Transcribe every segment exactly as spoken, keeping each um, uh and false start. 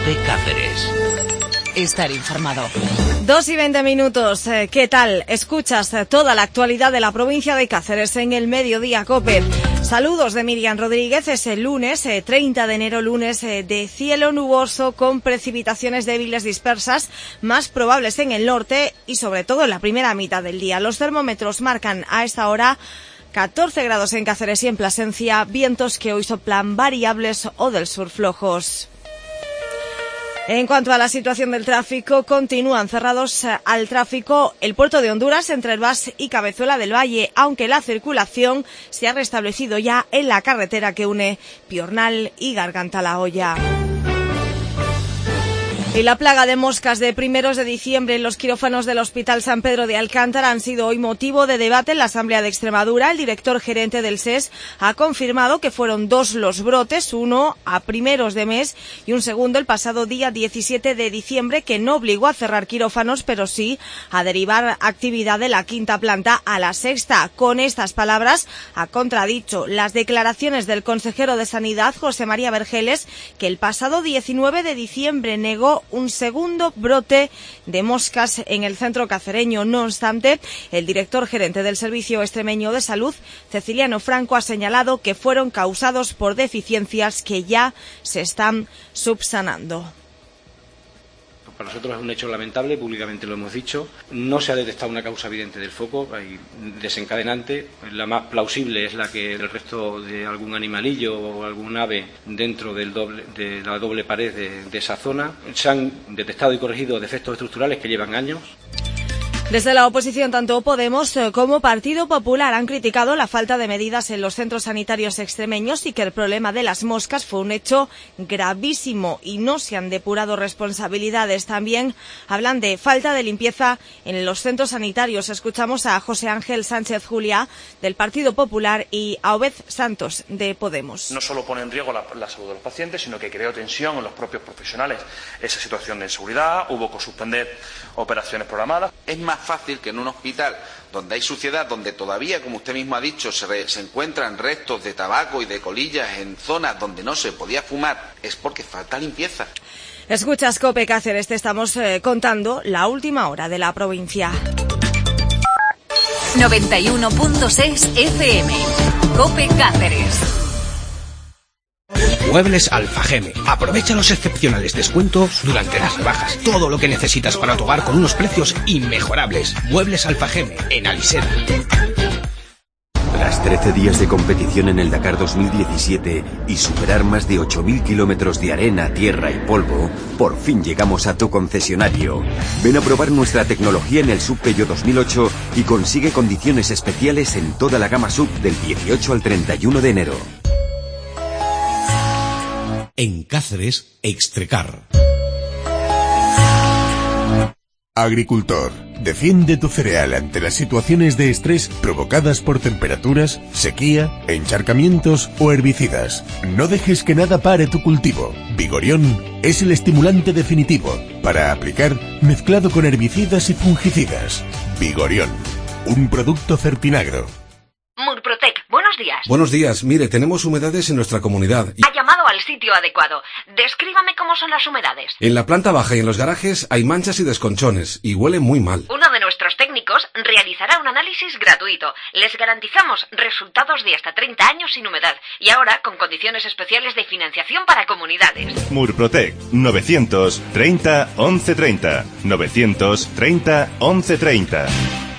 COPE Cáceres. Estar informado. Dos y veinte minutos. ¿Qué tal? Escuchas toda la actualidad de la provincia de Cáceres en el Mediodía COPE. Saludos de Miriam Rodríguez. Es el lunes, eh, treinta de enero, lunes eh, de cielo nuboso con precipitaciones débiles dispersas, más probables en el norte y sobre todo en la primera mitad del día. Los termómetros marcan a esta hora catorce grados en Cáceres y en Plasencia, vientos que hoy soplan variables o del sur flojos. En cuanto a la situación del tráfico, continúan cerrados al tráfico el puerto de Honduras entre Herbás y Cabezuela del Valle, aunque la circulación se ha restablecido ya en la carretera que une Piornal y Garganta La Hoya. Y la plaga de moscas de primeros de diciembre en los quirófanos del Hospital San Pedro de Alcántara han sido hoy motivo de debate en la Asamblea de Extremadura. El director gerente del S E S ha confirmado que fueron dos los brotes, uno a primeros de mes y un segundo el pasado día diecisiete de diciembre, que no obligó a cerrar quirófanos, pero sí a derivar actividad de la quinta planta a la sexta. Con estas palabras ha contradicho las declaraciones del consejero de Sanidad, José María Vergeles, que el pasado diecinueve de diciembre negó un segundo brote de moscas en el centro cacereño. No obstante, el director gerente del Servicio Extremeño de Salud, Ceciliano Franco, ha señalado que fueron causados por deficiencias que ya se están subsanando. Para nosotros es un hecho lamentable, públicamente lo hemos dicho. No se ha detectado una causa evidente del foco, hay desencadenante. La más plausible es la que el resto de algún animalillo o algún ave dentro del doble, de la doble pared de, de esa zona. Se han detectado y corregido defectos estructurales que llevan años. Desde la oposición, tanto Podemos como Partido Popular han criticado la falta de medidas en los centros sanitarios extremeños y que el problema de las moscas fue un hecho gravísimo y no se han depurado responsabilidades. También hablan de falta de limpieza en los centros sanitarios. Escuchamos a José Ángel Sánchez Juliá, del Partido Popular, y a Obed Santos, de Podemos. No solo pone en riesgo la, la salud de los pacientes, sino que creó tensión en los propios profesionales. Esa situación de inseguridad, hubo que suspender operaciones programadas. Es más fácil que en un hospital donde hay suciedad, donde todavía, como usted mismo ha dicho, se, re, se encuentran restos de tabaco y de colillas en zonas donde no se podía fumar, es porque falta limpieza. Escuchas COPE Cáceres, te estamos eh, contando la última hora de la provincia. noventa y uno punto seis F M, COPE Cáceres. Muebles Alfageme. Aprovecha los excepcionales descuentos durante las rebajas. Todo lo que necesitas para tu hogar con unos precios inmejorables. Muebles Alfageme, en Alisera. Tras trece días de competición en el Dakar dos mil diecisiete y superar más de ocho mil kilómetros de arena, tierra y polvo, por fin llegamos a tu concesionario. Ven a probar nuestra tecnología en el S U V Peugeot dos mil ocho y consigue condiciones especiales en toda la gama S U V del dieciocho al treinta y uno de enero. En Cáceres, Extrecar. Agricultor, defiende tu cereal ante las situaciones de estrés provocadas por temperaturas, sequía, encharcamientos o herbicidas. No dejes que nada pare tu cultivo. Vigorión es el estimulante definitivo para aplicar mezclado con herbicidas y fungicidas. Vigorión, un producto Certinagro. Murprotec, buenos días. Buenos días. Mire, tenemos humedades en nuestra comunidad. Ha llamado al sitio adecuado. Descríbame cómo son las humedades. En la planta baja y en los garajes hay manchas y desconchones y huele muy mal. Uno de nuestros técnicos realizará un análisis gratuito. Les garantizamos resultados de hasta treinta años sin humedad y ahora con condiciones especiales de financiación para comunidades. Murprotec, novecientos treinta once treinta. novecientos treinta once treinta.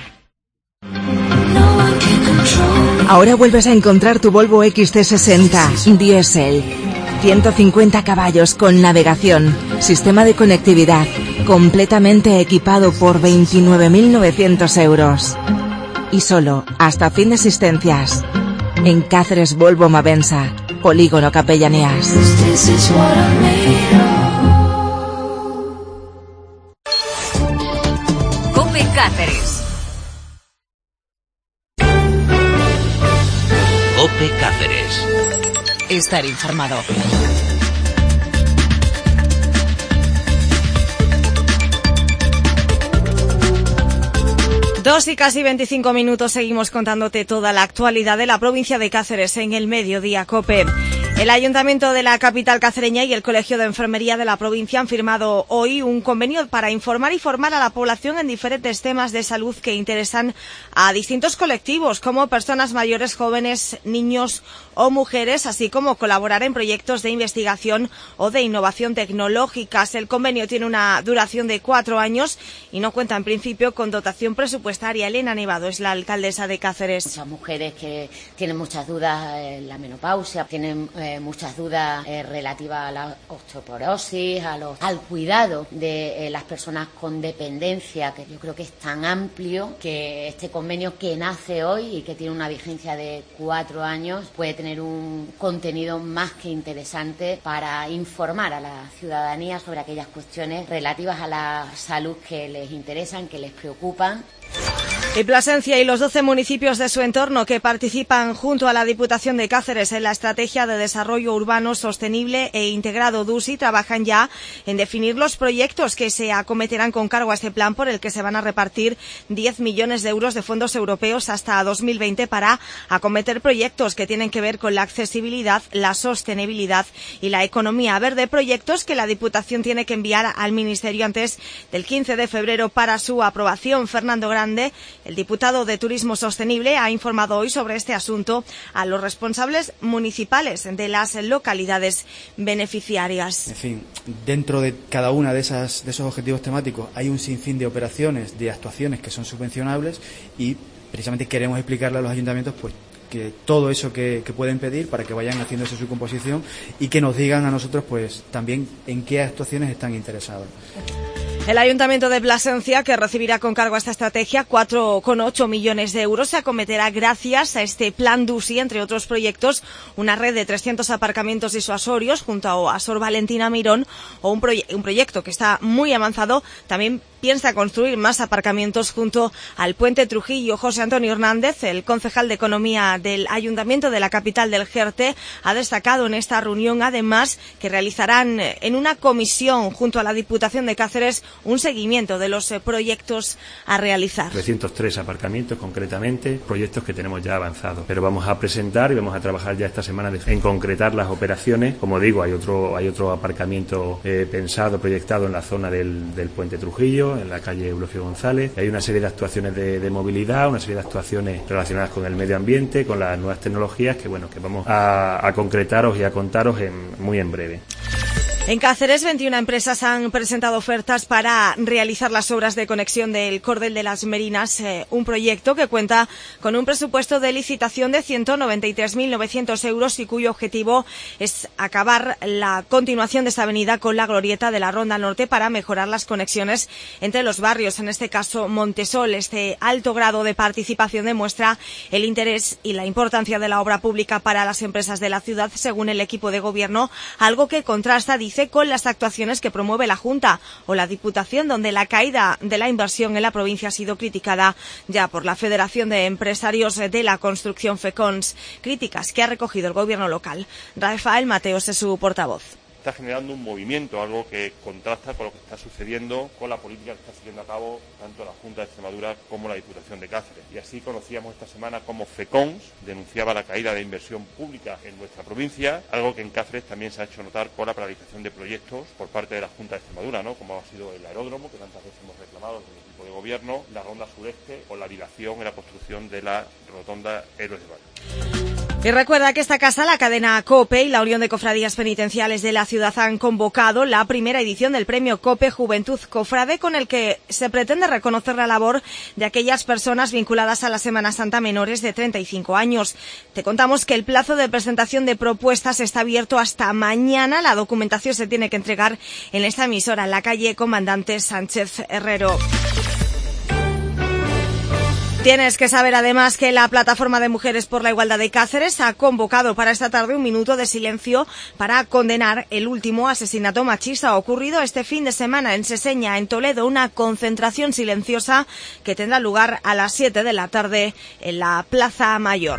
Ahora vuelves a encontrar tu Volvo X C sesenta Diesel. ciento cincuenta caballos con navegación, sistema de conectividad, completamente equipado por veintinueve mil novecientos euros. Y solo hasta fin de existencias. En Cáceres Volvo Mavensa, Polígono Capellanías. COPE Cáceres. COPE Cáceres. Estar informado. Dos y casi veinticinco minutos, seguimos contándote toda la actualidad de la provincia de Cáceres en el Mediodía COPE. El Ayuntamiento de la capital cacereña y el Colegio de Enfermería de la provincia han firmado hoy un convenio para informar y formar a la población en diferentes temas de salud que interesan a distintos colectivos, como personas mayores, jóvenes, niños o mujeres, así como colaborar en proyectos de investigación o de innovación tecnológicas. El convenio tiene una duración de cuatro años y no cuenta en principio con dotación presupuestaria. Elena Nevado es la alcaldesa de Cáceres. Muchas mujeres que tienen muchas dudas en la menopausia, tienen eh, muchas dudas eh, relativas a la osteoporosis, a los, al cuidado de eh, las personas con dependencia, que yo creo que es tan amplio que este convenio que nace hoy y que tiene una vigencia de cuatro años puede tener un contenido más que interesante para informar a la ciudadanía sobre aquellas cuestiones relativas a la salud que les interesan, que les preocupan. Y Plasencia y los doce municipios de su entorno que participan junto a la Diputación de Cáceres en la Estrategia de Desarrollo Urbano Sostenible e Integrado D U S I trabajan ya en definir los proyectos que se acometerán con cargo a este plan, por el que se van a repartir diez millones de euros de fondos europeos hasta dos mil veinte para acometer proyectos que tienen que ver con la accesibilidad, la sostenibilidad y la economía verde, proyectos que la Diputación tiene que enviar al Ministerio antes del quince de febrero para su aprobación. Fernando Grande, el diputado de Turismo Sostenible, ha informado hoy sobre este asunto a los responsables municipales de las localidades beneficiarias. En fin, dentro de cada una de, esas, de esos objetivos temáticos hay un sinfín de operaciones, de actuaciones que son subvencionables y precisamente queremos explicarle a los ayuntamientos pues que todo eso que, que pueden pedir para que vayan haciéndose su composición y que nos digan a nosotros pues también en qué actuaciones están interesados. El Ayuntamiento de Plasencia, que recibirá con cargo a esta estrategia cuatro coma ocho millones de euros, se acometerá gracias a este plan D U S I, entre otros proyectos, una red de trescientos aparcamientos disuasorios junto a Sor Valentina Mirón, o un, proye- un proyecto que está muy avanzado. También piensa construir más aparcamientos junto al Puente Trujillo. José Antonio Hernández, el concejal de Economía del Ayuntamiento de la capital del Jerte, ha destacado en esta reunión, además, que realizarán en una comisión junto a la Diputación de Cáceres un seguimiento de los proyectos a realizar. trescientos tres aparcamientos, concretamente, proyectos que tenemos ya avanzados. Pero vamos a presentar y vamos a trabajar ya esta semana en concretar las operaciones. Como digo, hay otro hay otro aparcamiento eh, pensado, proyectado en la zona del, del Puente Trujillo, en la calle Eulogio González. Hay una serie de actuaciones de, de movilidad, una serie de actuaciones relacionadas con el medio ambiente, con las nuevas tecnologías que bueno que vamos a, a concretaros y a contaros en, muy en breve. En Cáceres, veintiuna empresas han presentado ofertas para realizar las obras de conexión del Cordel de las Merinas, eh, un proyecto que cuenta con un presupuesto de licitación de ciento noventa y tres mil novecientos euros y cuyo objetivo es acabar la continuación de esta avenida con la glorieta de la Ronda Norte para mejorar las conexiones entre los barrios, en este caso Montesol. Este alto grado de participación demuestra el interés y la importancia de la obra pública para las empresas de la ciudad, según el equipo de gobierno, algo que contrasta, dice, con las actuaciones que promueve la Junta o la Diputación, donde la caída de la inversión en la provincia ha sido criticada ya por la Federación de Empresarios de la Construcción, FECONS, críticas que ha recogido el gobierno local. Rafael Mateos es su portavoz. Está generando un movimiento, algo que contrasta con lo que está sucediendo con la política que está llevando a cabo tanto la Junta de Extremadura como la Diputación de Cáceres. Y así conocíamos esta semana cómo FECONS denunciaba la caída de inversión pública en nuestra provincia, algo que en Cáceres también se ha hecho notar con la paralización de proyectos por parte de la Junta de Extremadura, ¿no? Como ha sido el aeródromo, que tantas veces hemos reclamado desde el equipo de gobierno, la ronda sureste o la dilación en la construcción de la rotonda Héroes de Valle. Y recuerda que esta casa, la cadena COPE y la Unión de Cofradías Penitenciales de la ciudad han convocado la primera edición del premio COPE Juventud Cofrade, con el que se pretende reconocer la labor de aquellas personas vinculadas a la Semana Santa menores de treinta y cinco años. Te contamos que el plazo de presentación de propuestas está abierto hasta mañana. La documentación se tiene que entregar en esta emisora, en la calle Comandante Sánchez Herrero. Tienes que saber además que la Plataforma de Mujeres por la Igualdad de Cáceres ha convocado para esta tarde un minuto de silencio para condenar el último asesinato machista ocurrido este fin de semana en Seseña, en Toledo, una concentración silenciosa que tendrá lugar a las siete de la tarde en la Plaza Mayor.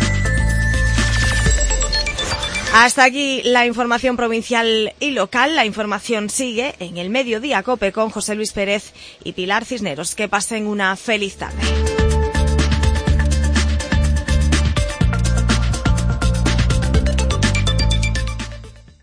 Hasta aquí la información provincial y local. La información sigue en el Mediodía COPE con José Luis Pérez y Pilar Cisneros. Que pasen una feliz tarde.